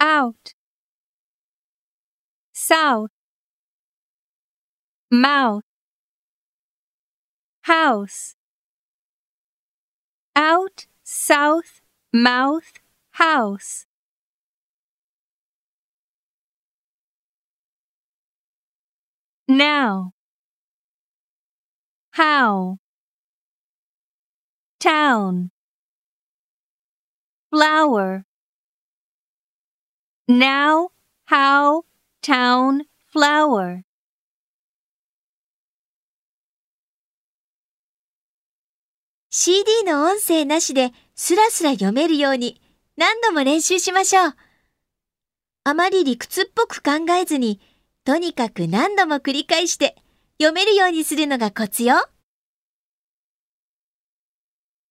out, south, mouth, house, out, south, mouth, house. Now, how, town, flower. Now, how, town, flower. CD の音声なしでスラスラ読めるように何度も練習しましょう。あまり理屈っぽく考えずに、とにかく何度も繰り返して読めるようにするのがコツよ。